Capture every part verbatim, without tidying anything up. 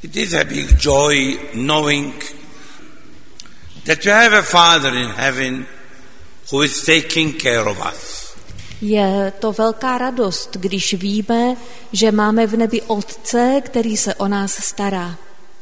It is a big joy knowing that you have a Father in heaven who is taking care of us. Je to velká radost, když víme, že máme v nebi Otce, který se o nás stará.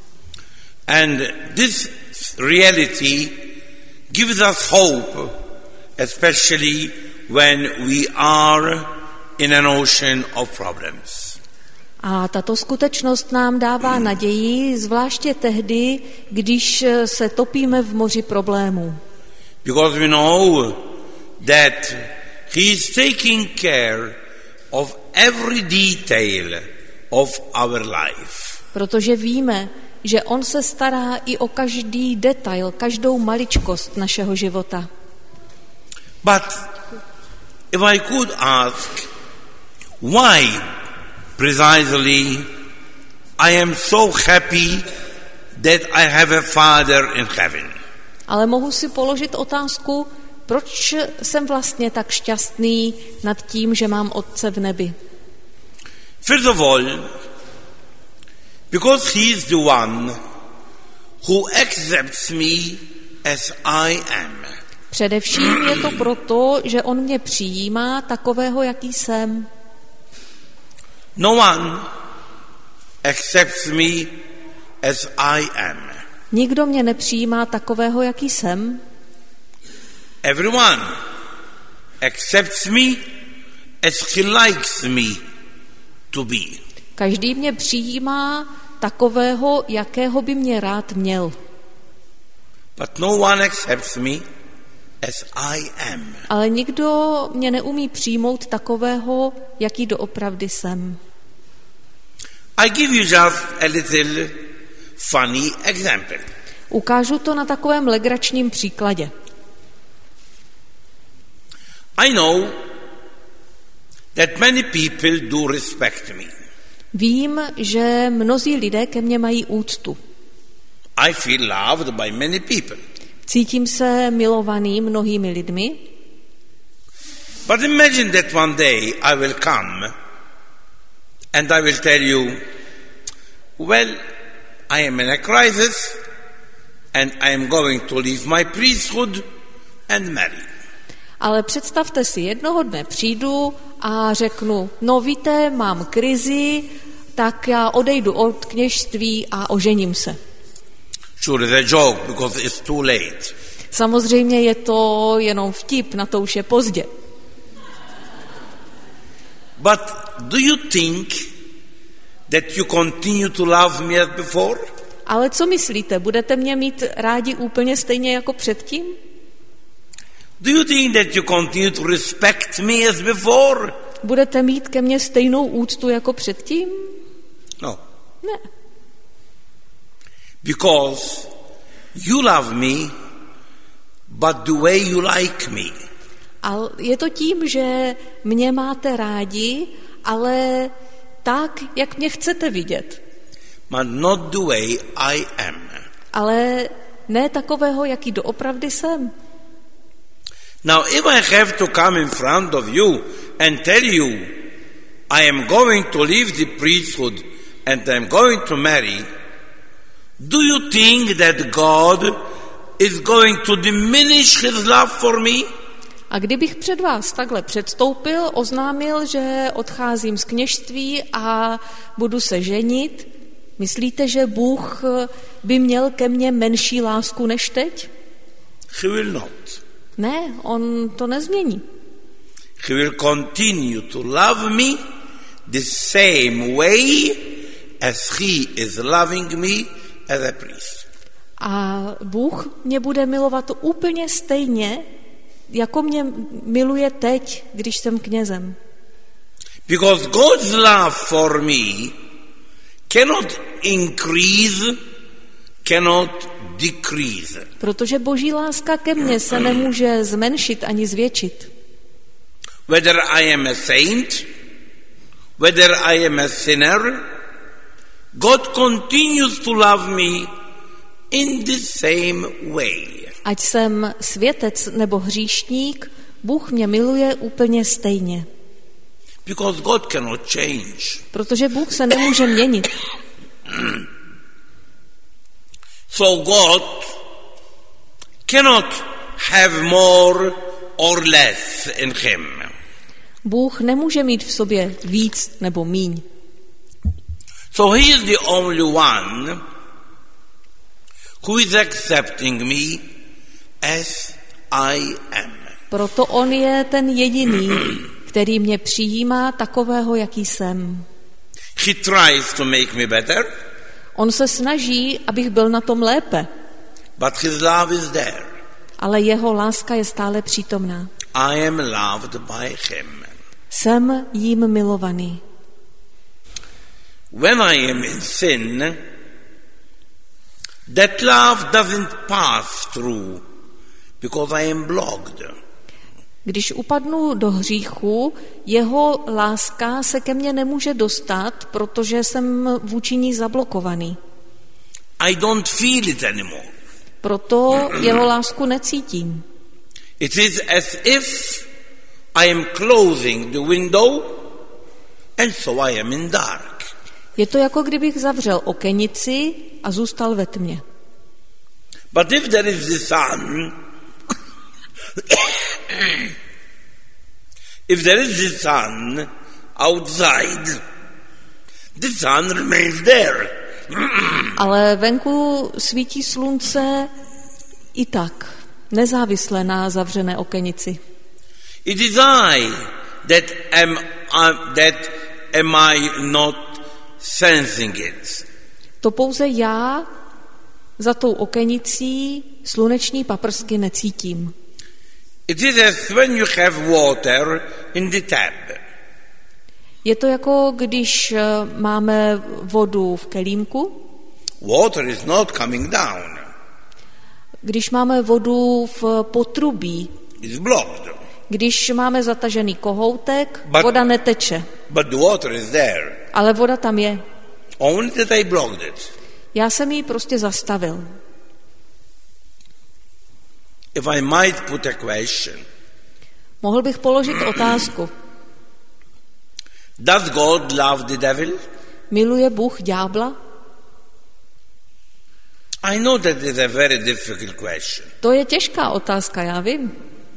And this reality gives us hope, especially when we are in an ocean of problems. A tato skutečnost nám dává naději, zvláště tehdy, když se topíme v moři problémů. Because we know that He is taking care of every detail of our life. Protože víme, že on se stará i o každý detail, každou maličkost našeho života. But if I could ask, why precisely I am so happy that I have a Father in heaven? Ale mohu si položit otázku, proč jsem vlastně tak šťastný nad tím, že mám Otce v nebi? First of all, because He is the one who accepts me as I am. Především je to proto, že on mě přijímá takového, jaký jsem. No one accepts me as I am. Nikdo mě nepřijímá takového, jaký jsem. Everyone accepts me as he likes me to be. Každý mě přijímá takového, jakého by mě rád měl. But no one accepts me as I am. Ale nikdo mě neumí přijmout takového, jaký doopravdy jsem. I give you just a little funny example. Ukážu to na takovém legračním příkladě. I know that many people do respect me. Vím, že mnozí lidé ke mně mají úctu. I feel loved by many people. Cítím se milovaný mnohými lidmi. But imagine that one day I will come and I will tell you, well, I am in a crisis and I am going to leave my priesthood and marry. Ale představte si, jednoho dne přijdu a řeknu, no víte, mám krizi, tak já odejdu od kněžství a ožením se. Sure, it's a joke because it's too late. Samozřejmě je to jenom vtip, na to už je pozdě. But do you think that you continue to love me as before? Ale co myslíte, budete mě mít rádi úplně stejně jako předtím? Do you think that you continue to respect me as before? Budete mít ke mně stejnou úctu jako předtím? No. Ne. Because you love me, but the way you like me. Ale je to tím, že mě máte rádi, ale tak, jak mě chcete vidět. But not the way I am. Ale ne takového, jaký doopravdy jsem. Now, if I have to come in front of you and tell you I am going to leave the priesthood and I am going to marry, do you think that God is going to diminish his love for me? A kdybych před vás takhle předstoupil, oznámil, že odcházím z kněžství a budu se ženit, myslíte, že Bůh by měl ke mně menší lásku než teď? He will not. Ne, on to nezmění. He will continue to love me the same way as he is loving me as a priest. A Bůh mě bude milovat úplně stejně, jako mě miluje teď, když jsem knězem. Because God's love for me cannot increase, cannot decrease. Protože Boží láska ke mně se nemůže zmenšit ani zvětšit. Whether I am a saint, whether I am a sinner, God continues to love me in the same way. Ať jsem světec nebo hříšník, Bůh mě miluje úplně stejně. Because God cannot change. Protože Bůh se nemůže měnit. So God cannot have more or less in him. Bůh nemůže mít v sobě víc nebo míň. So he is the only one who is accepting me as I am. Proto on je ten jediný, který mě přijímá takového, jaký jsem. He tries to make me better, On se snaží, abych byl na tom lépe, but his love is there. ale jeho láska je stále přítomná. I am loved by him. Jsem jím milovaný. When I am in sin, that love doesn't pass through because I am blocked. Když upadnu do hříchu, jeho láska se ke mně nemůže dostat, protože jsem vůči ní zablokovaný. I don't feel it anymore. Proto jeho lásku necítím. It is as if I am closing the window and so I am in dark. Je to jako kdybych zavřel okenici a zůstal ve tmě. But if there is the sun, if there is the sun outside, the sun remains there. Ale venku svítí slunce i tak, nezávisle na zavřené okenici. It is I that am uh, that am I not sensing it. To pouze já za tou okenicí sluneční paprsky necítím. It is as when you have water in the tap. Je to jako když máme vodu v kelímku, Water is not coming down. když máme vodu v potrubí, It's blocked. když máme zatažený kohoutek, But- voda neteče, But the water is there. ale voda tam je. Only that I blocked it. Já jsem ji prostě zastavil. If I might put a question, Mohl bych položit otázku. does God love the devil? Miluje Bůh ďábla? I know that is a very difficult question. To je těžká otázka, já vím.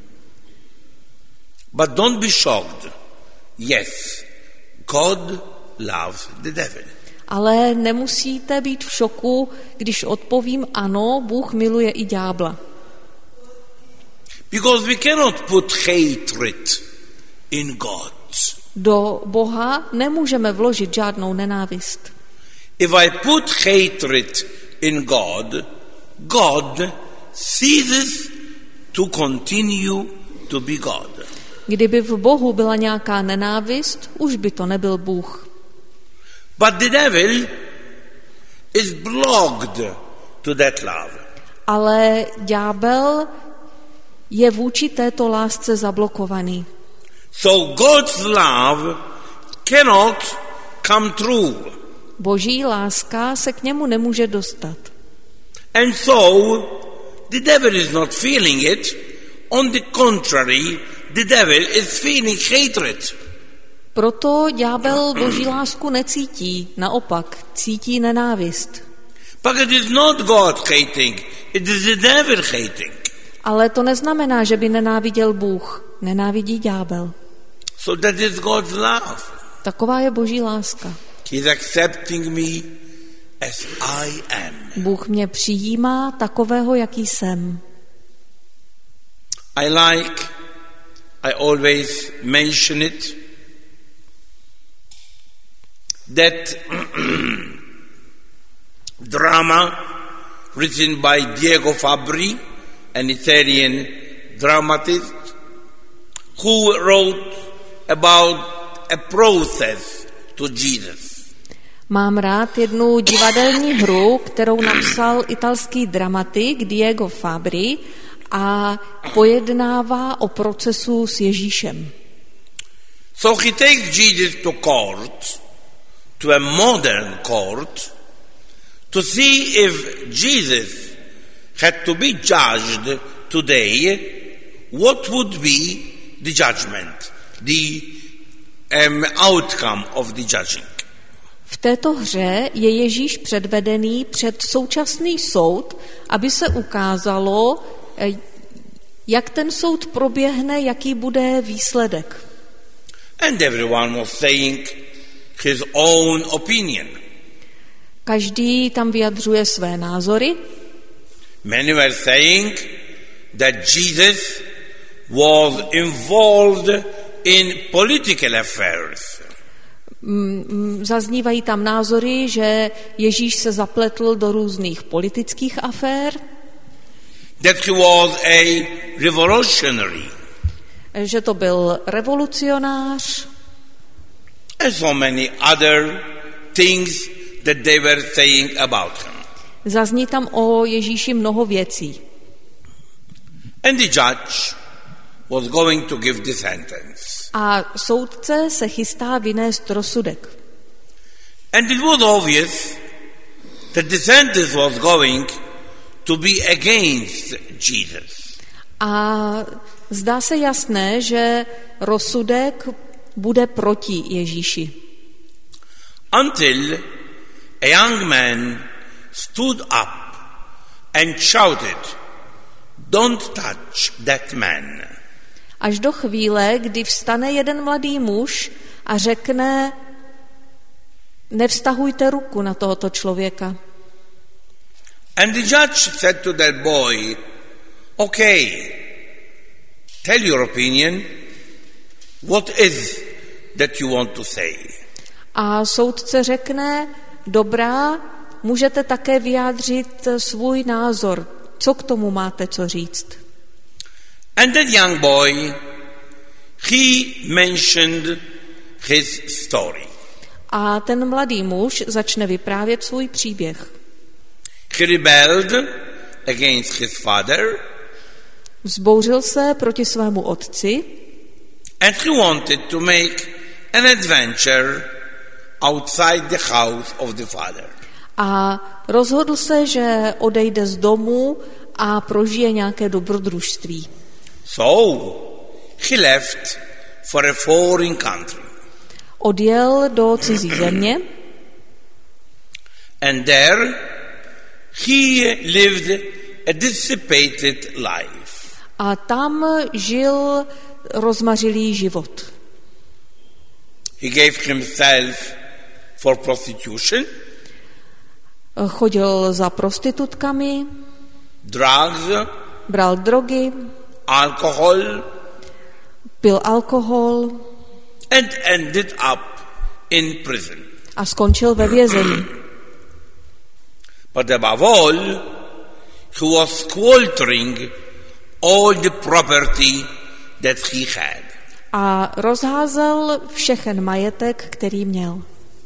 But don't be shocked. Yes, God loves the devil. Ale nemusíte být v šoku, když odpovím ano, Bůh miluje i ďábla. Because we cannot put hatred in God. Do Boha nemůžeme vložit žádnou nenávist. If I put hatred in God, God ceases to continue to be God. Kdyby v Bohu byla nějaká nenávist, už by to nebyl Bůh. But the devil is blocked to that love. Ale ďábel je vůči této lásce zablokovaný. So God's love cannot come true. Boží láska se k němu nemůže dostat. And so the devil is not feeling it. On the contrary, the devil is feeling hatred. Proto ďábel Boží lásku necítí, naopak cítí nenávist. But it is not God hating, it is the devil hating. Ale to neznamená, že by nenáviděl Bůh. Nenávidí ďábel. So that is God's love. Taková je Boží láska. He is accepting me as I am. Bůh mě přijímá takového, jaký jsem. I like, I always mention it, that drama written by Diego Fabri, an Italian dramatist, who wrote about a process to Jesus. Mám rád jednu divadelní hru, kterou napsal italský dramatik Diego Fabri a pojednává o procesu s Ježíšem. So he takes Jesus to court, to a modern court, to see if Jesus had to be judged today, what would be the judgment, the um, outcome of the judging. V této hře je Ježíš předvedený před současný soud, aby se ukázalo, jak ten soud proběhne, jaký bude výsledek. And everyone was saying his own opinion. Každý tam vyjadřuje své názory. Many were saying that Jesus was involved in political affairs. Zaznívají tam názory, že Ježíš se zapletl do různých politických afér. That he was a revolutionary. Že to byl revolucionář. And so many other things that they were saying about him. Zazní tam o Ježíši mnoho věcí. And the judge was going to give the sentence. A soudce se chystá vynést rozsudek. And it was obvious that the sentence was going to be against Jesus. A zdá se jasné, že rozsudek bude proti Ježíši. Until a young man stood up and shouted, "Don't touch that man." Až do chvíle, kdy vstane jeden mladý muž a řekne, nevztahujte ruku na tohoto člověka. And the judge said to that boy, "Okay, tell your opinion. What is that you want to say?" A soudce řekne, dobrá, můžete také vyjádřit svůj názor. Co k tomu máte co říct? And that young boy, he mentioned his story. A ten mladý muž začne vyprávět svůj příběh. He rebelled against his father. Vzbouřil se proti svému otci. And he wanted to make an adventure outside the house of the father. A rozhodl se, že odejde z domu a prožije nějaké dobrodružství. So he left for a foreign country. Odjel do cizí země. And there he lived a dissipated life. A tam žil rozmařilý život. He gave himself for prostitution, chodil za prostitutkami, drugs, bral drogy, alcohol, pil alkohol and ended up in prison. a skončil ve vězení. But above all, he was squandering all the property that he had. A rozházel všechen majetek, který měl.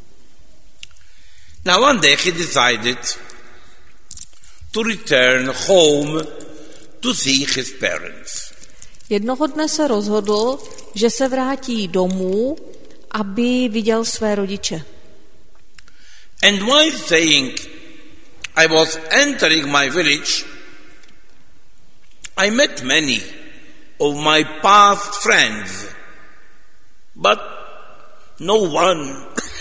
Now one day he decided to return home to see his parents. Jednoho dne se rozhodl, že se vrátí domů, aby viděl své rodiče. And while saying, I was entering my village, I met many of my past friends, but no one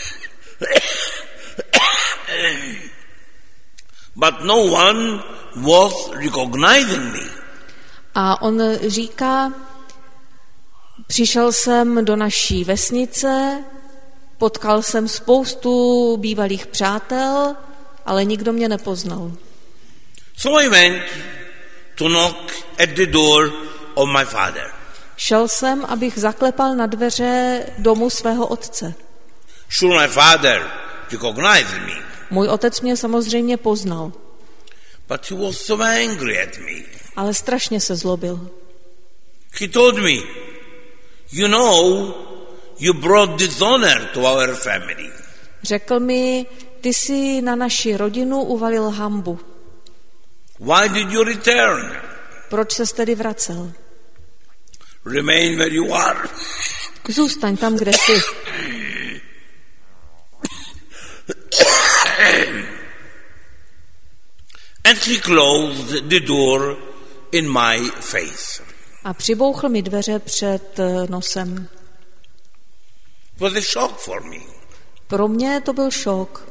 but no one was recognizing me. A on říká, přišel jsem do naší vesnice, potkal jsem spoustu bývalých přátel, ale nikdo mě nepoznal. So I went to knock at the door of my father. Šel jsem, abych zaklepal na dveře domu svého otce. Sure, my father recognized me. Můj otec mě samozřejmě poznal, But he was so angry at me. ale strašně se zlobil. He told me, you know, you brought dishonor to our family. Řekl mi, ty jsi na naši rodinu uvalil hanbu. Why did you return? Proč ses tedy vracel? Remain where you are. Zůstaň tam, kde jsi. And he closed the door in my face. A přibouchl mi dveře před nosem. It was a shock for me. Pro mě to byl šok.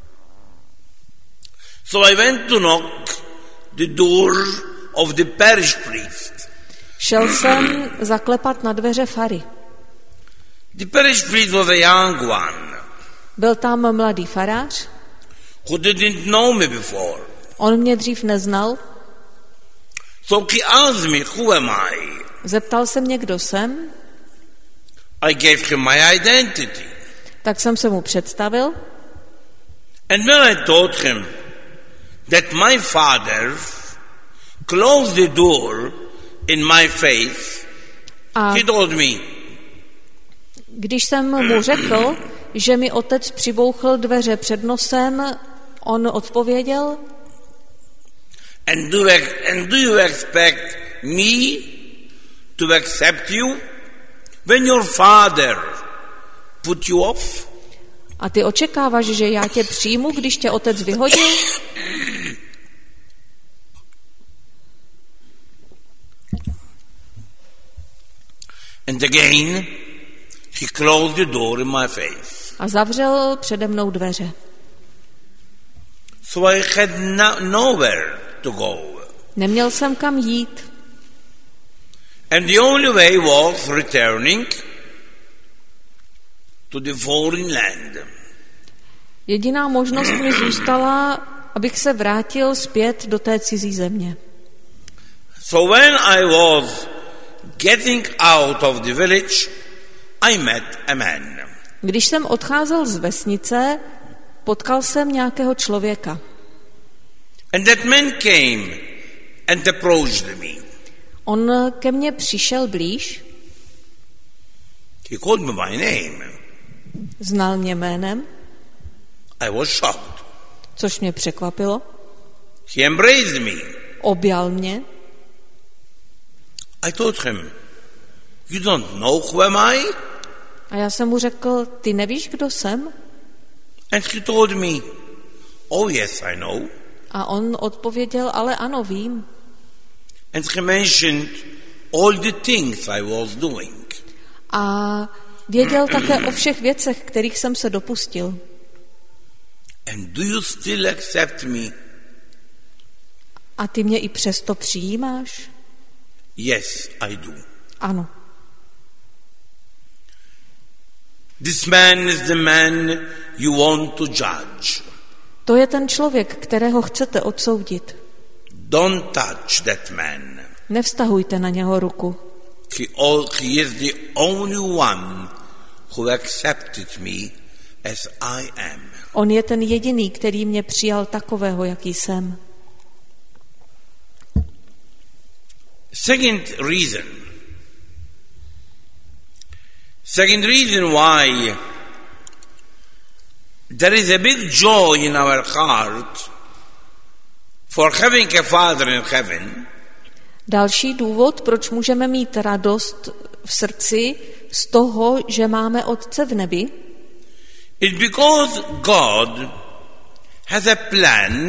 So I went to knock the door of the parish priest. Šel jsem zaklepat na dveře fary. The parish priest was a young one Byl tam mladý farář, who didn't know me before. on mě dřív neznal, So he asked me, who am I? zeptal se mě, kdo jsem, I gave him my identity. tak jsem se mu představil And when I told him that my father closed the door in my face, a he told me, když jsem mu řekl, že mi otec přibouchl dveře před nosem, on odpověděl, and do, and do you expect me to accept you when your father put you off? a ty očekáváš, že já tě přijmu, když tě otec vyhodil? And again, he closed the door in my face. A zavřel přede mnou dveře. So I had no, nowhere to go. Neměl jsem kam jít. And the only way was returning to the foreign land. Jediná možnost mi zůstala, abych se vrátil zpět do té cizí země. So when I was getting out of the village, I met a man. Když jsem odcházel z vesnice, potkal jsem nějakého člověka. And that man came and approached me. On ke mně přišel blíž, He called me by name. znal mě jménem, I was shocked. což mě překvapilo. He embraced me. Objal mě. I told him, you don't know who am I? A já jsem mu řekl, ty nevíš, kdo jsem? And he told me, oh yes, I know. A on odpověděl, ale ano, vím. And he mentioned all the things I was doing. A věděl také o všech věcech, kterých jsem se dopustil. And do you still accept me? A ty mě i přesto přijímáš? Yes, I do. Ano. This man is the man you want to judge. To je ten člověk, kterého chcete odsoudit. Don't touch that man. Nevztahujte na něho ruku. He, all, he is the only one who accepted me as I am. On je ten jediný, který mě přijal takového, jaký jsem. Second reason. Second reason why there is a big joy in our heart for having a Father in heaven. Další důvod, proč můžeme mít radost v srdci z toho, že máme Otce v nebi, is because God has a plan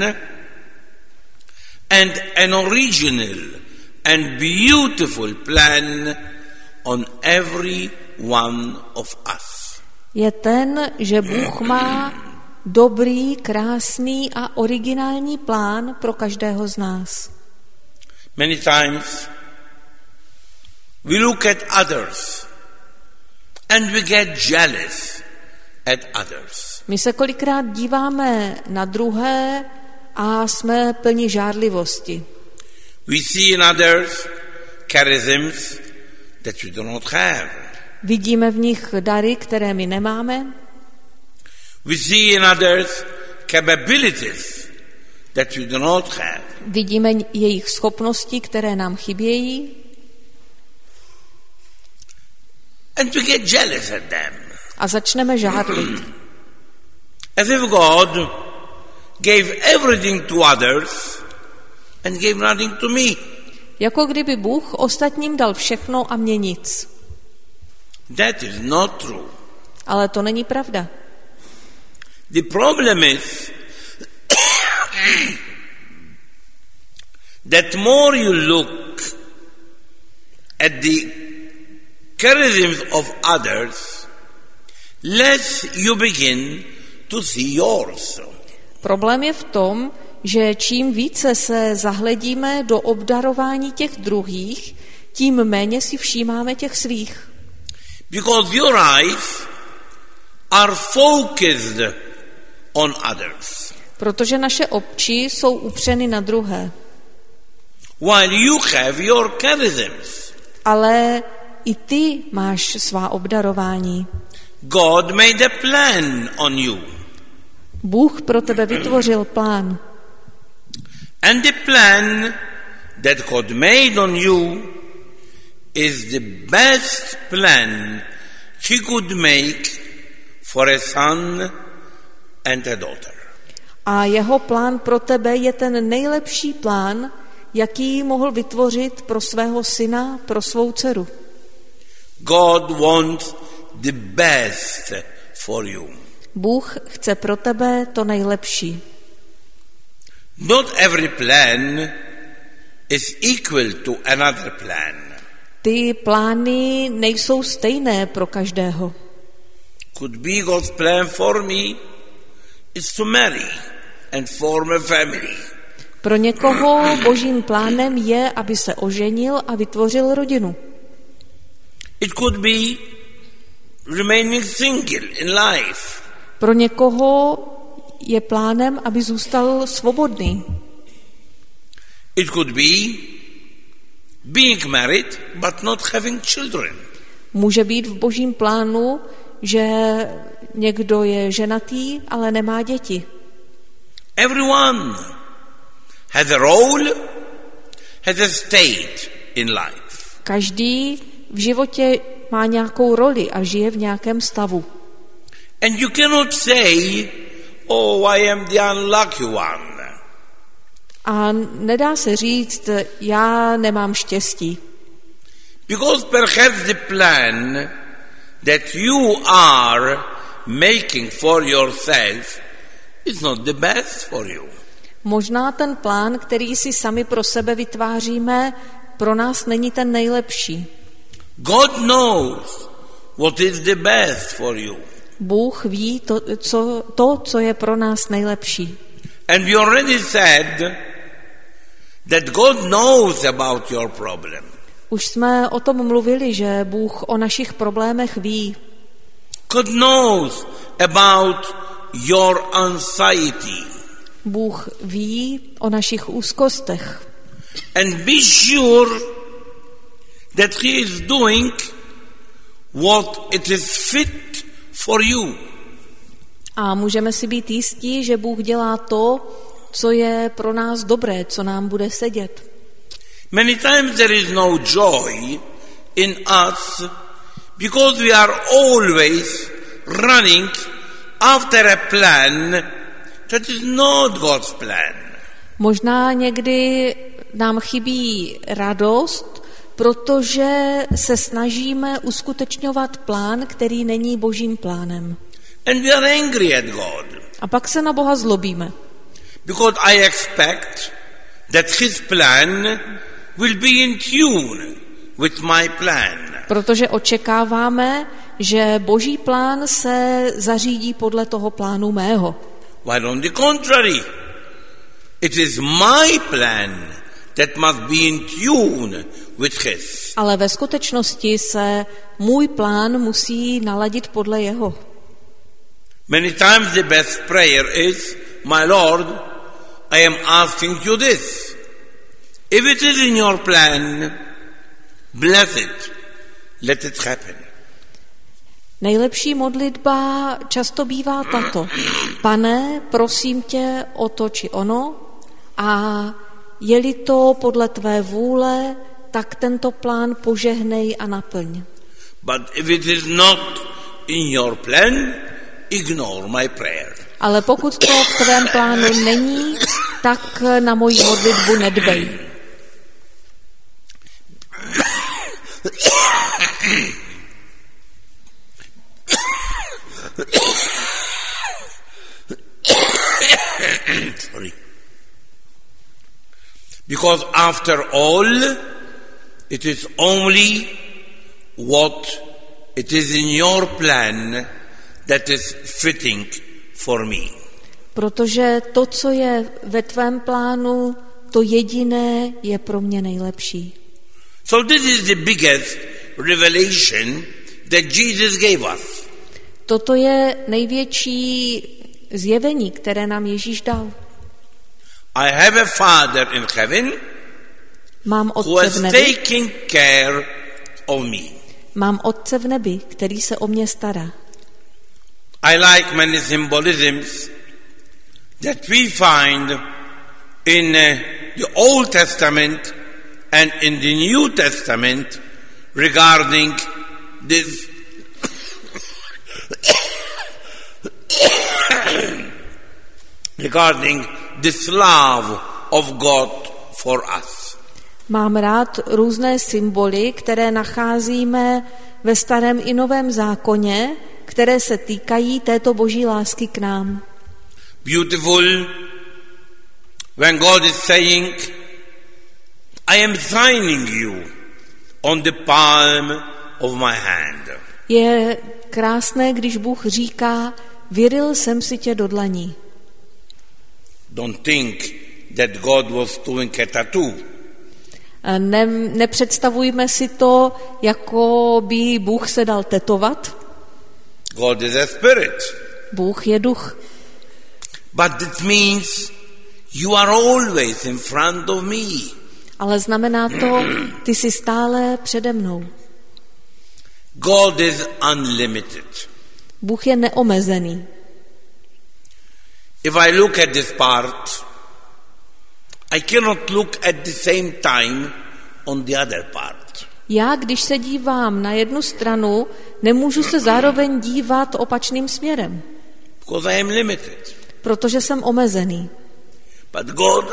and an original and beautiful plan on every one of us. je ten, že Bůh má dobrý, krásný a originální plán pro každého z nás. Many times we look at others and we get jealous at others. My se kolikrát díváme na druhé a jsme plni žárlivosti. We see in others charisms that we do not have. Vidíme v nich dary, které my nemáme. We see in others capabilities that we do not have. Vidíme jejich schopnosti, které nám chybějí. And we get jealous at them. A začneme žárlit. As if God gave everything to others and gave nothing to me. Jako kdyby Bůh ostatním dal všechno a mě nic. That is not true. Ale to není pravda. The problem is that more you look at the charisms of others, less you begin to see yours. Problém je v tom, že čím více se zahledíme do obdarování těch druhých, tím méně si všímáme těch svých. Because your eyes are focused on others. Protože naše oči jsou upřeny na druhé. While you have your charisms. Ale i ty máš svá obdarování. God made a plan on you. Bůh pro tebe vytvořil plán. And the plan that God made on you is the best plan he could make for a son and a daughter. A jeho plán pro tebe je ten nejlepší plán, jaký mohl vytvořit pro svého syna, pro svou dceru. God wants the best for you. Bůh chce pro tebe to nejlepší. Not every plan is equal to another plan. Ty plány nejsou stejné pro každého. Could be God's plan for me is to marry and form a family. Pro někoho Božím plánem je, aby se oženil a vytvořil rodinu. It could be remaining single in life. Pro někoho je plánem, aby zůstal svobodný. It could be being married but not having children. Může být v Božím plánu, že někdo je ženatý, ale nemá děti. Everyone has a role, has a state in life. Každý v životě má nějakou roli a žije v nějakém stavu. And you cannot say, oh, I am the unlucky one. A nedá se říct, já nemám štěstí. Because perhaps the plan that you are making for yourself is not the best for you. Možná ten plán, který si sami pro sebe vytváříme, pro nás není ten nejlepší. God knows what is the best for you. Bůh ví to, co, to, co je pro nás nejlepší. And we already said that God knows about your problem. Už jsme o tom mluvili, že Bůh o našich problémech ví. God knows about your anxiety. Bůh ví o našich úzkostech. And be sure that he is doing what it is fit for you. A můžeme si být jistí, že Bůh dělá to, co je pro nás dobré, co nám bude sedět. Many times there is no joy in us because we are always running after a plan that is not God's plan. Možná někdy nám chybí radost, protože se snažíme uskutečňovat plán, který není Božím plánem. And we are angry at God. A pak se na Boha zlobíme. Because I expect that his plan will be in tune with my plan. Protože očekáváme, že Boží plán se zařídí podle toho plánu mého. While on the contrary, it is my plan that must be in tune with his. Ale ve skutečnosti se můj plán musí naladit podle jeho. Many times the best prayer is, my Lord, I am asking you this. If it is in your plan, bless it. Let it happen. Nejlepší modlitba často bývá tato. Pane, prosím tě o to či ono a je-li to podle tvé vůle, tak tento plán požehnej a naplň. But if it is not in your plan, ignore my prayer. Ale pokud to v tvém plánu není, tak na moji modlitbu nedbej. Sorry. Because after all, it is only what it is in your plan that is fitting for me. Protože to, co je ve tvém plánu, to jediné je pro mě nejlepší. So this is the biggest revelation that Jesus gave us. Toto je největší zjevení, které nám Ježíš dal. I have a Father in heaven Mám who Otce is v nebi, taking care of me. mám Otce v nebi, který se o mě stará. I like many symbolisms that we find in uh, the Old Testament and in the New Testament regarding this regarding this love of God for us. Mám rád různé symboly, které nacházíme ve Starém i Novém zákoně, které se týkají této boží lásky k nám. Beautiful when God is saying, I am signing you on the palm of my hand. Je krásné, když Bůh říká, vyril jsem si tě do dlaní. Don't think that God was doing a tattoo. Ne, nepředstavujme si to, jako by Bůh se dal tetovat. God is a spirit. Bůh je duch. But it means you are always in front of me. Ale znamená to, ty jsi stále přede mnou. God is unlimited. Bůh je neomezený. If I look at this part, I cannot look at the same time on the other part. Já, když se dívám na jednu stranu, nemůžu se zároveň dívat opačným směrem, Because I am limited. protože jsem omezený. But God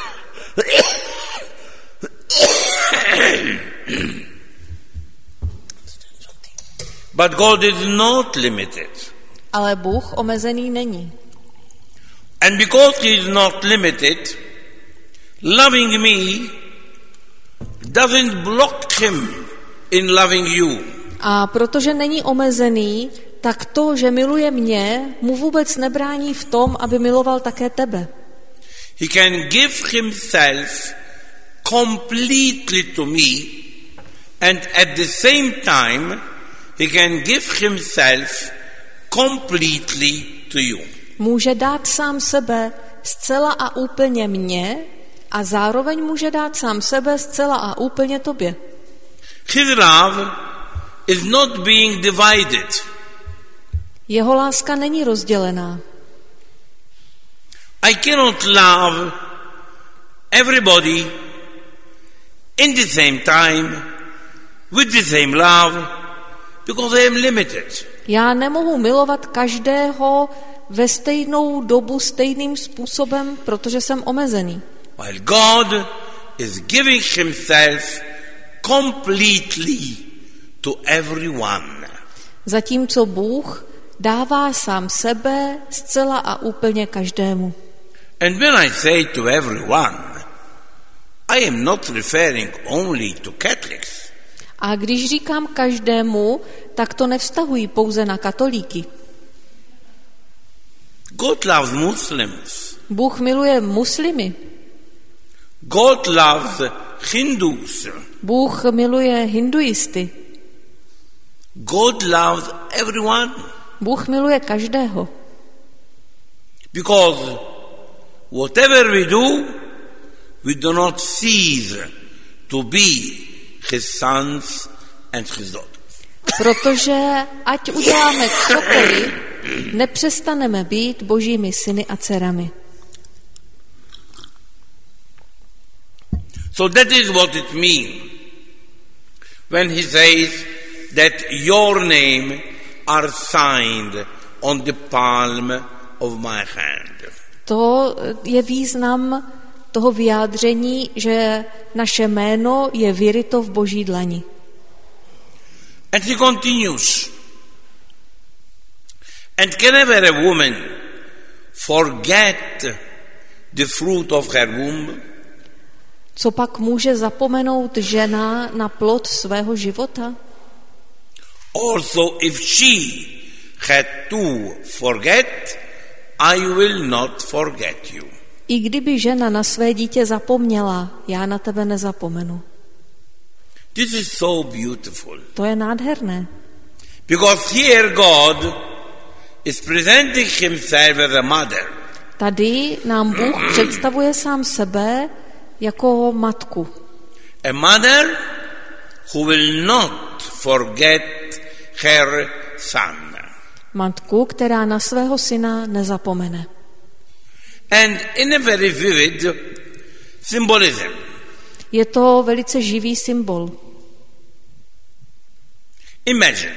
But God is not limited. Ale Bůh omezený není. And because he is not limited, loving me doesn't block him in loving you. A protože není omezený, tak to, že miluje mě, mu vůbec nebrání v tom, aby miloval také tebe. He can give himself completely to me, and at the same time he can give himself completely to you. Může dát sám sebe zcela a úplně mně a zároveň může dát sám sebe zcela a úplně tobě. His love is not being divided. Jeho láska není rozdělená. I cannot love everybody in the same time with the same love because I am limited. Já nemohu milovat každého ve stejnou dobu stejným způsobem, protože jsem omezený. While God is giving himself completely to everyone. Zatímco Bůh dává sám sebe zcela a úplně každému. And when I say to everyone, I am not referring only to Catholics. A když říkám každému, tak to nevztahují pouze na katolíky. God loves Muslims. Bůh miluje muslimy. God loves Hindus. Bůh miluje hinduisty. God loves everyone. Bůh miluje každého. Because whatever we do, we do not cease to be his sons and his daughters. Protože ať uděláme cokoliv, nepřestaneme být božími syny a dcerami. So that is what it means when he says that your name are signed on the palm of my hand. To je význam toho vyjádření, že naše jméno je vyryto v boží dlani. And he continues. And can ever a woman forget the fruit of her womb? Co pak může zapomenout žena na plod svého života? Also, if she had to forget, I will not forget you. I kdyby žena na své dítě zapomněla, já na tebe nezapomenu. This is so beautiful. To je nádherné. Because here God is presenting himself as a mother. Tady nám Bůh představuje sám sebe jako matku. A mother who will not forget her son. Matku, která na svého syna nezapomene. And in a very vivid symbolism. Je to velice živý symbol. Imagine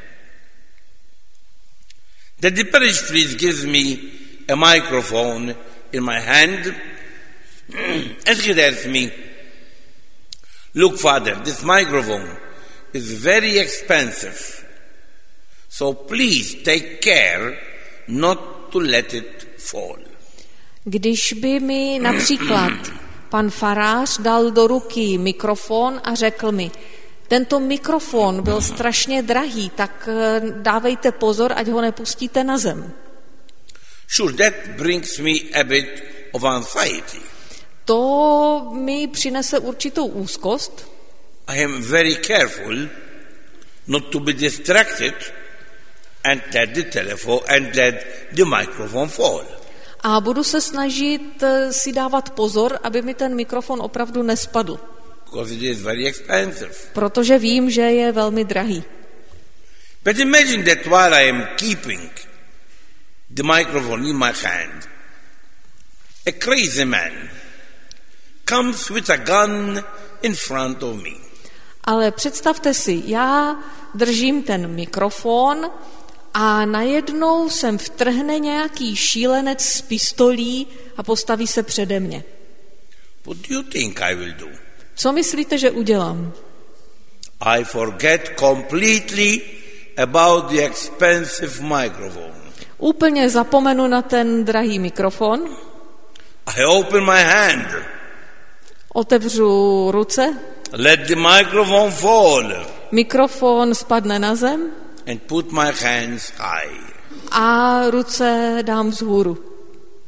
that the parish priest gives me a microphone in my hand and he tells me, look, Father, this microphone is very expensive, so please take care not to let it fall. Když by mi například pan farář dal do ruky mikrofon a řekl mi, tento mikrofon byl strašně drahý, tak dávejte pozor, ať ho nepustíte na zem. Sure, that brings me a bit of anxiety. To mi přinese určitou úzkost. I am very careful not to be distracted and let the telephone and let the microphone fall. A budu se snažit si dávat pozor, aby mi ten mikrofon opravdu nespadl. Because it is very expensive. Protože vím, že je velmi drahý. But imagine that while I am keeping the microphone in my hand, a crazy man comes with a gun in front of me. Ale představte si, já držím ten mikrofon a najednou sem vtrhne nějaký šílenec s pistolí a postaví se přede mě. What do you think I will do? Co myslíte, že udělám? I forget completely about the expensive microphone. Úplně zapomenu na ten drahý mikrofon. I open my hand. Otevřu ruce. Let the microphone fall. Mikrofon spadne na zem. And put my hands high. A ruce dám vzhůru.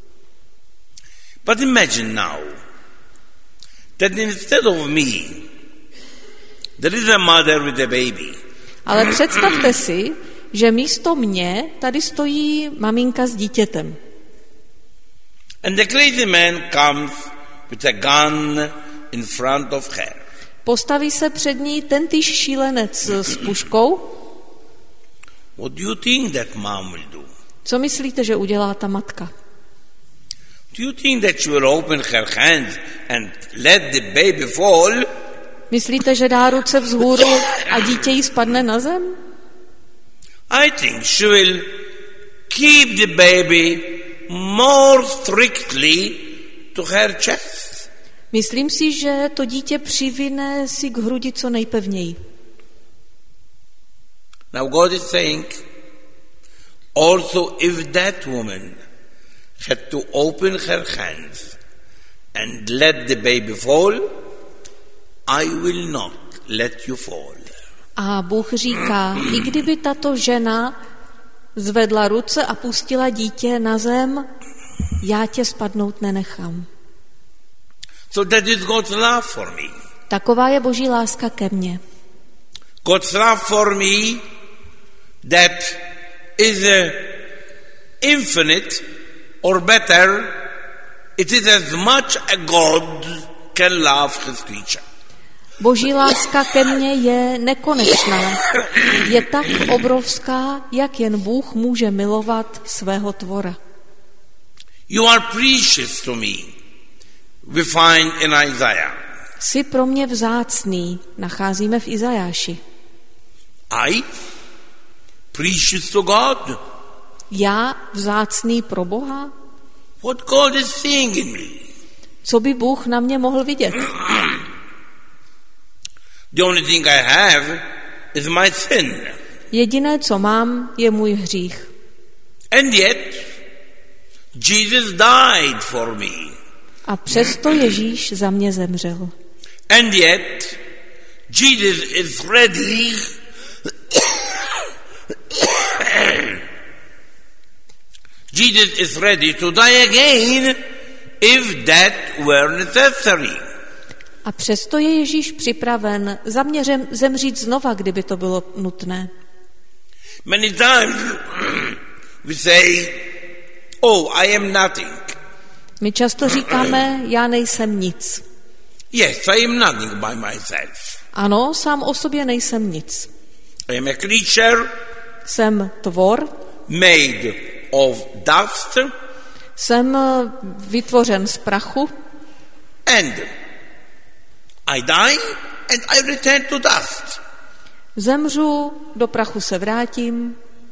But imagine now that instead of me, there is a mother with a baby. Ale představte si, že místo mě tady stojí maminka s dítětem. And the crazy man comes with a gun in front of her. Postaví se před ní tentýž šílenec s puškou. What do you think that mom will do? Co myslíte, že udělá ta matka? Do you think that she will open her hands and let the baby fall? Myslíte, že dá ruce vzhůru a dítě jí spadne na zem? I think she will keep the baby more strictly to her chest. Myslím si, že to dítě přivine si k hrudi co nejpevněji. Now God is saying, also if that woman had to open her hands and let the baby fall, I will not let you fall. A Bůh říká, i kdyby tato žena zvedla ruce a pustila dítě na zem, já tě spadnout nenechám. So that is God's love for me. Taková je Boží láska ke mně. God's love for me that is uh, infinite, or better, it is as much as God can love his creature. Boží láska ke mně je nekonečná. Je tak obrovská, jak jen Bůh může milovat svého tvora. You are precious to me, we find in Isaiah. Jsi pro mě vzácný, nacházíme v Izajáši. I? Precious to God? Já vzácný pro Boha? What God is seeing in me? Co by Bůh na mě mohl vidět? The only thing I have is my sin. Jediné, co mám, je můj hřích. And yet, Jesus died for me. A přesto Ježíš za mě zemřel. And yet, Jesus is ready Jesus is ready to die again if that were necessary. A přesto je Ježíš připraven za mě zemřít znova, kdyby to bylo nutné. Many times we say, oh, I am nothing. My často říkáme, já nejsem nic. Yes, I am nothing by myself. Ano, sám o sobě nejsem nic. I am a creature Jsem tvor, made of dust jsem vytvořen z prachu and I die and I return to dust. Zemřu, do prachu se vrátím.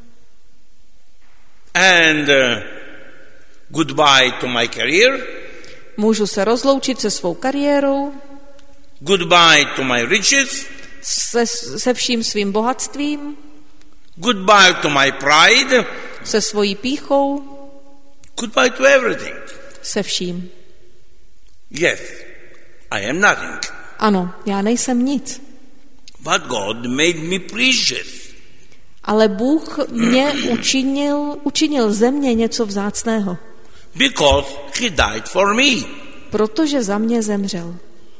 And uh, goodbye to my career. Můžu se rozloučit se svou kariérou, Goodbye to my riches. se, se vším svým bohatstvím, Goodbye to my pride. se svojí pýchou, Goodbye to everything. se vším. Yes, I am nothing. Ano, já nejsem nic. But God made me precious. Ale Bůh mě učinil, učinil ze mě něco vzácného. Because he died for me. Protože za mě zemřel.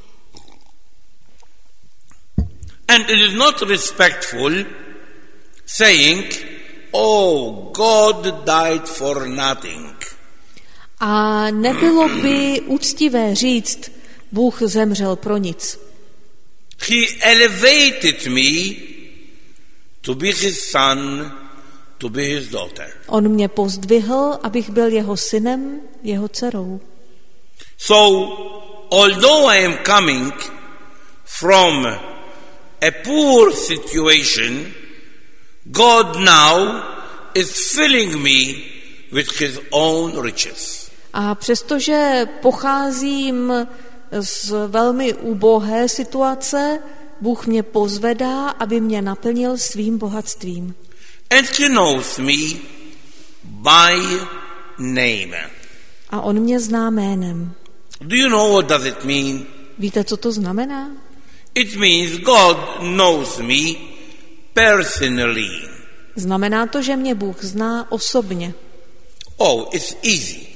And it is not respectful saying, oh, God died for nothing. A nebylo by úctivé říct, Bůh zemřel pro nic. He elevated me to be his son, to be his daughter. On mě pozdvihl, abych byl jeho synem, jeho dcerou. So, although I am coming from a poor situation, God now is filling me with his own riches. A přestože pocházím z velmi ubohé situace, Bůh mě pozvedá, aby mě naplnil svým bohatstvím. And he knows me by name. A on mě zná jménem. Do you know what does it mean? Víte, co to znamená? It means God knows me personally. Znamená to, že mě Bůh zná osobně. Oh, it's easy.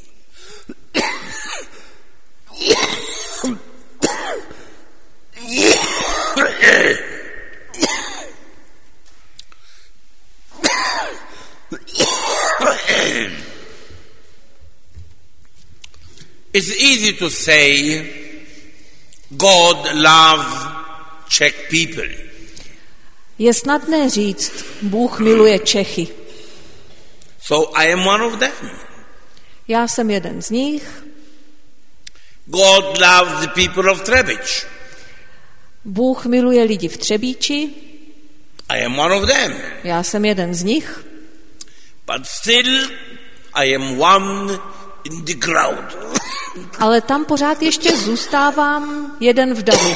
It's easy to say God loves Czech people. Je snadné říct, Bůh miluje Čechy. So I am one of them. Já jsem jeden z nich. God loves the people of Trebic. Bůh miluje lidi v Třebíči. I am one of them. Já jsem jeden z nich. But still I am one in the crowd. Ale tam pořád ještě zůstávám jeden v davu.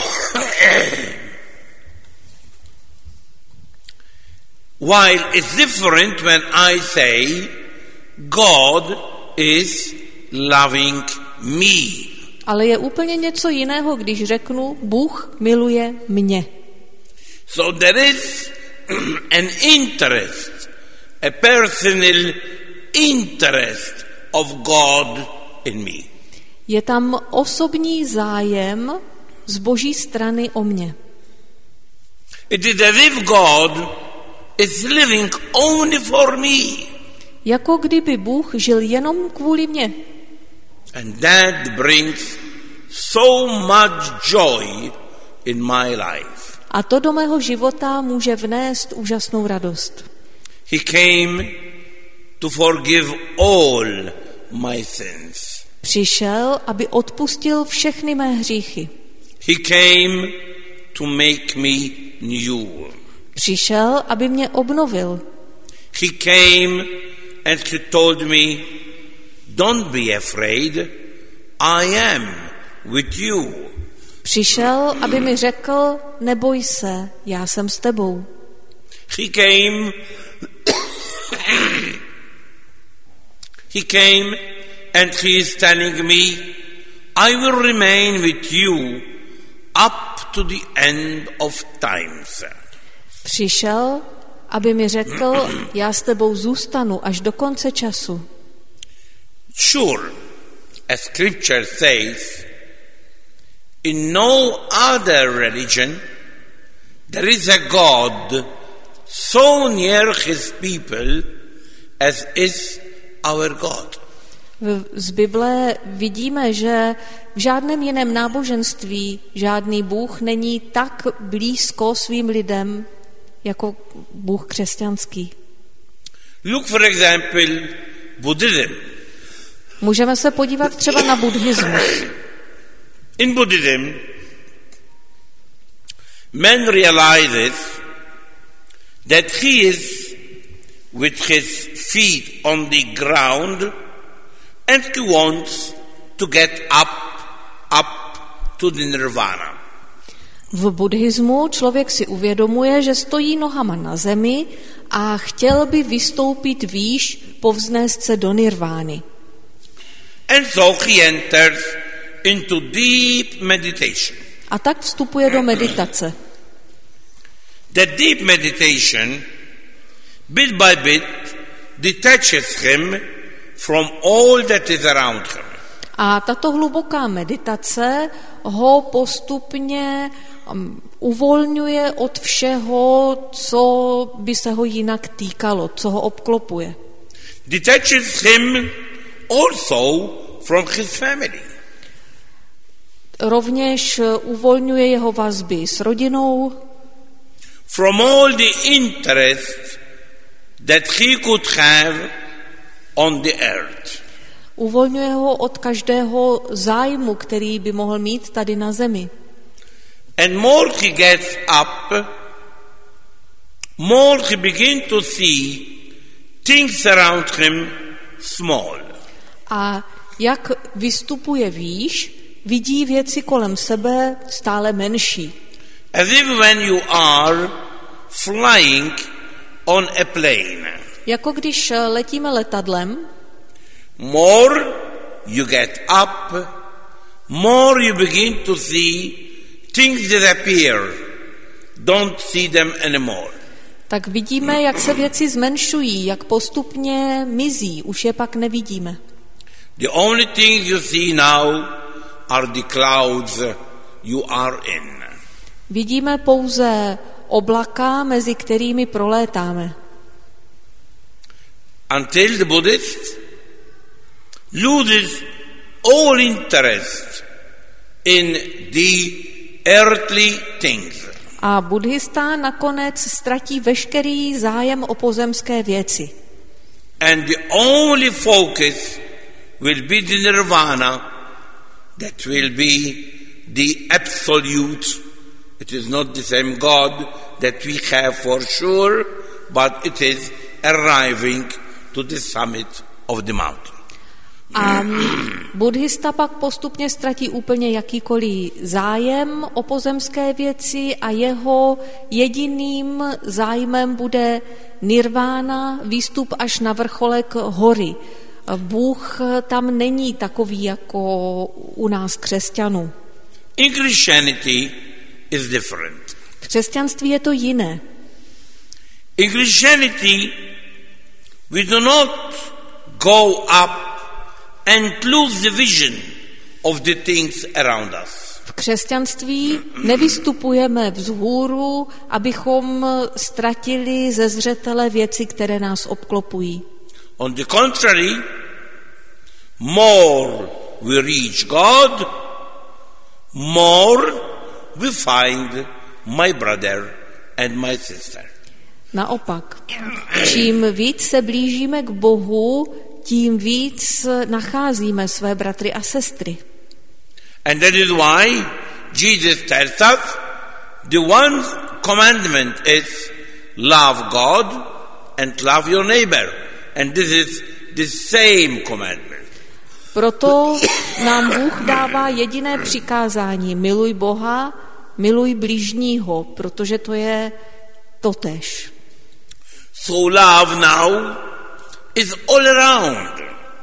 While it's different when I say God is loving me. Ale je úplně něco jiného, když řeknu, Bůh miluje mě. So there is an interest, a personal interest of God in me. Je tam osobní zájem z Boží strany o mě. It is as if God is living only for me. Jako kdyby Bůh žil jenom kvůli mně. And that brings so much joy in my life. A to do mého života může vnést úžasnou radost. He came to forgive all my sins. Přišel, aby odpustil všechny mé hříchy. He came to make me new. Přišel, aby mě obnovil. He came and he told me, don't be afraid, I am with you. Přišel, aby mi řekl, neboj se, já jsem s tebou. He came, he came and he is telling me, I will remain with you up to the end of times. Přišel, aby mi řekl, já s tebou zůstanu až do konce času. Sure, as scripture says, in no other religion there is a God so near his people as is our God. Z Bible vidíme, že v žádném jiném náboženství žádný Bůh není tak blízko svým lidem jako Bůh křesťanský. Look for example, Buddhism. Můžeme se podívat třeba na buddhismus. In Buddhism, man realizes that he is with his feet on the ground and he wants to get up, up to the nirvana. V buddhismu člověk si uvědomuje, že stojí nohama na zemi a chtěl by vystoupit výš, povznést se do nirvány. And so he enters into deep meditation. A tak vstupuje do meditace. The deep meditation, bit by bit, detaches him from all that is around him. A tato hluboká meditace ho postupně um, uvolňuje od všeho, co by se ho jinak týkalo, co ho obklopuje. Detaches him also from his family. Rovněž uvolňuje jeho vazby s rodinou. From all the interest that he could have on the earth. Uvolňuje ho od každého zájmu, který by mohl mít tady na zemi. And more he gets up, more he begins to see things around him small. A jak vystupuje výš, vidí věci kolem sebe stále menší. As if when you are flying on a plane. Jako když letíme letadlem, more you get up, more you begin to see things disappear. Don't see them anymore. tak vidíme, jak se věci zmenšují, jak postupně mizí, už je pak nevidíme. The only thing you see now are the clouds you are in. Vidíme pouze oblaka, mezi kterými prolétáme. Until the Buddhist loses all interest in the earthly things. A buddhista nakonec ztratí veškerý zájem o pozemské věci. And the only focus will be the nirvana, that will be the absolute. It is not the same God that we have for sure, but it is arriving to the summit of the mountain. A buddhista pak postupně ztratí úplně jakýkoliv zájem o pozemské věci a jeho jediným zájmem bude nirvána, výstup až na vrcholek hory. Bůh tam není takový jako u nás křesťanů. In Christianity is different. V křesťanství je to jiné. In Christianity we do not go up and lose the vision of the things around us. V křesťanství nevystupujeme vzhůru, abychom ztratili ze zřetele věci, které nás obklopují. On the contrary, more we reach God, more we find my brother and my sister. Naopak, čím víc se blížíme k Bohu, tím víc nacházíme své bratry a sestry. And that is why Jesus tells us the one commandment is love God and love your neighbor. And this is the same commandment. Proto nám Bůh dává jediné přikázání. Miluj Boha, miluj bližního, protože to je totéž. So love now is all around.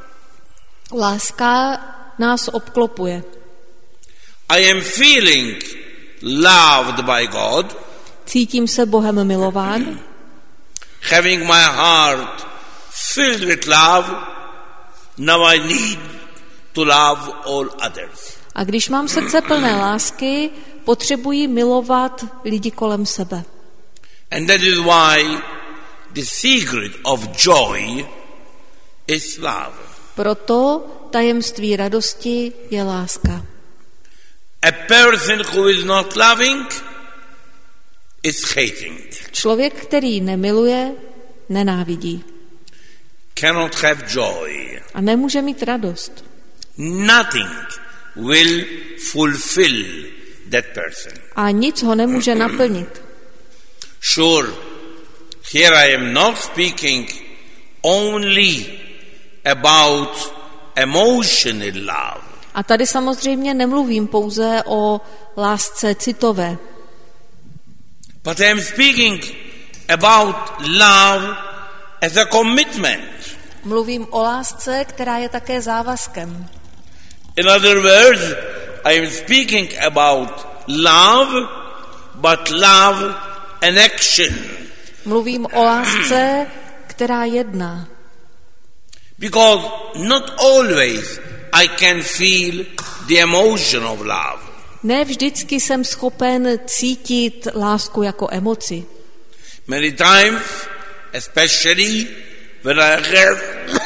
Láska nás obklopuje. I am feeling loved by God. Cítím se Bohem milován. Having my heart filled with love, now I need to love all others. A když mám srdce plné lásky, potřebuji milovat lidi kolem sebe. And that is why the secret of joy is love. Proto tajemství radosti je láska. A person who is not loving is hating. Člověk, který nemiluje, nenávidí. Cannot have joy. A nemůže mít radost. Nothing will fulfill that person. A nic ho nemůže naplnit. Sure, here I am not speaking only about emotional love. A tady samozřejmě nemluvím pouze o lásce citové. But I am speaking about love as a commitment. Mluvím o lásce, která je také závazkem. In other words, I am speaking about love, but love and action. Mluvím o lásce, která jedná. Because not always I can feel the emotion of love. Ne vždycky jsem schopen cítit lásku jako emoci. Many times, especially when I have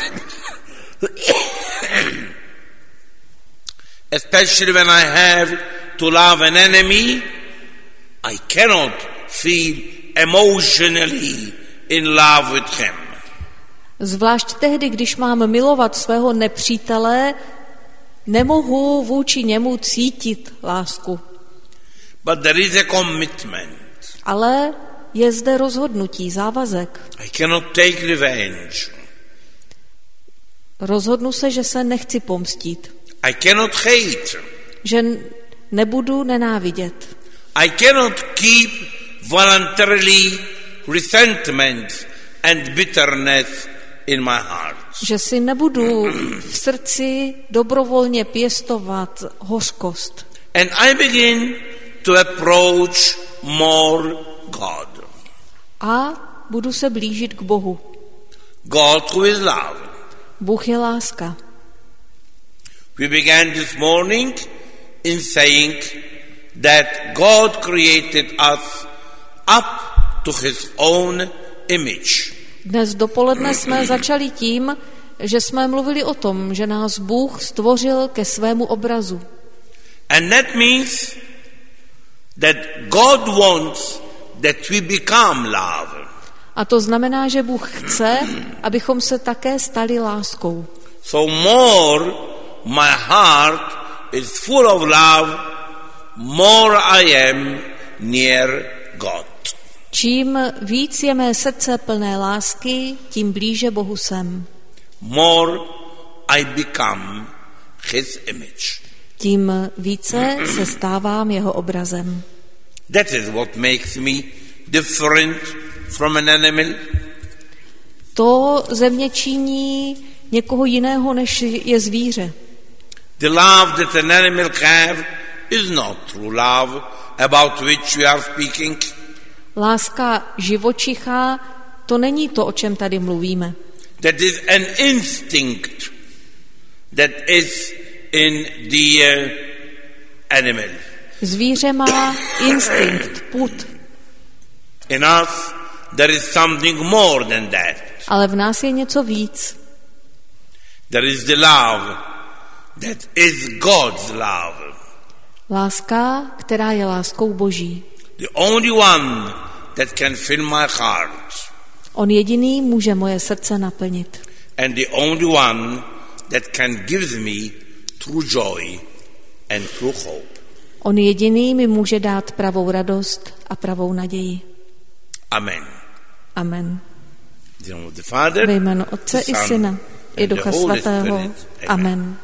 especially when I have to love an enemy, I cannot feel emotionally in love with him. Zvlášť tehdy, když mám milovat svého nepřítele, nemohu vůči němu cítit lásku. But there is a commitment. Ale je zde rozhodnutí, závazek. I cannot take revenge. Rozhodnu se, že se nechci pomstít. I cannot hate. Že nebudu nenávidět. I cannot keep voluntarily resentment and bitterness in my heart. Že si nebudu v srdci dobrovolně pěstovat hořkost. And I begin to approach more God. A budu se blížit k Bohu. God who is love. Bůh je láska. We began this morning in saying that God created us up to his own image. Dnes dopoledne jsme začali tím, že jsme mluvili o tom, že nás Bůh stvořil ke svému obrazu. And that means that God wants that we become love. A to znamená, že Bůh chce, abychom se také stali láskou. So more my heart is full of love, more I am near God. Čím víc je mé srdce plné lásky, tím blíže Bohu jsem. More I become his image. Tím více se stávám jeho obrazem. That is what makes me different from an animal. To ze mě činí někoho jiného, než je zvíře. The love that an animal have is not true love about which we are speaking. Láska živočicha, to není to, o čem tady mluvíme. That is an instinct that is in the uh, animal. Zvíře má instinkt, pud. In us there is something more than that. Ale v nás je něco víc. There is the love that is God's love. Láska, která je láskou Boží. The only one that can fill my heart. On jediný může moje srdce naplnit. And the only one that can give me true joy and true hope. On jediný mi může dát pravou radost a pravou naději. Amen. Amen. The name of the Father, Ve jménu Otce the i Son, Syna and i the Ducha Holy Svatého. Spirit. Amen. Amen.